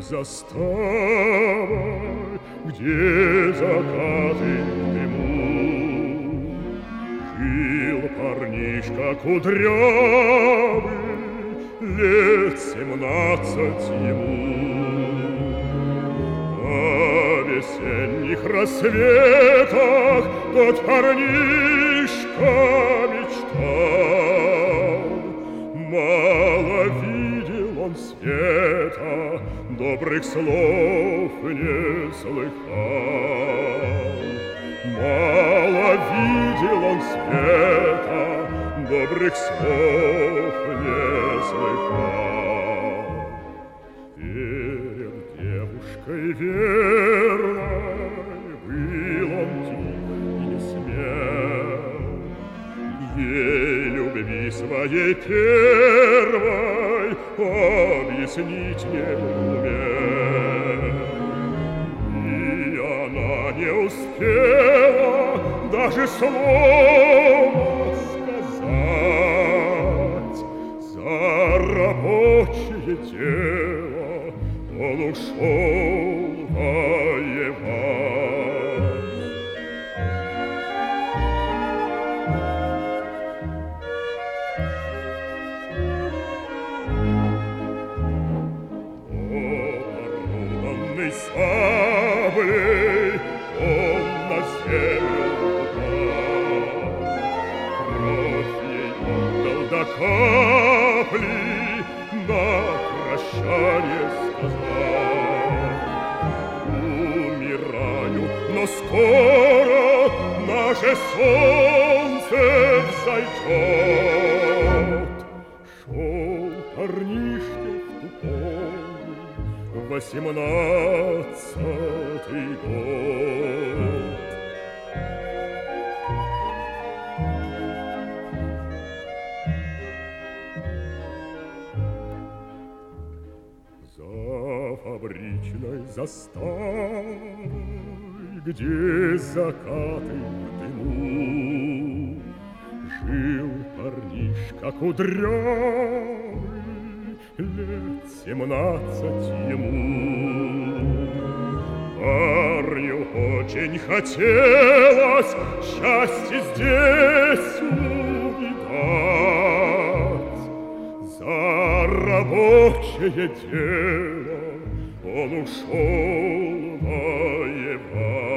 заставой, где закаты в дыму. Жил парнишка кудрявый, лет 17 ему. На весенних рассветах тот парнишка мечтал. Мало видел он света, добрых слов не слыхал. Мало видел он света, добрых слов не слыхал. Перед девушкой верной был он тих и не смел, ей любви своей первой объяснить не умел. И она не успела даже слова сказать. За рабочее дело он ушел воевать. Оборудованный саблей он на землю упал. Кровь ей отдал до капли, на прощание сказал: умираю, но скоро наше солнце взойдет. Шел парнишке в ту пору 18-й год. За фабричной заставой, где закаты в дыму, жил парнишка кудрявый, лет 17 ему. Парню очень хотелось счастье здесь увидать. За рабочее дело он ушел воевать.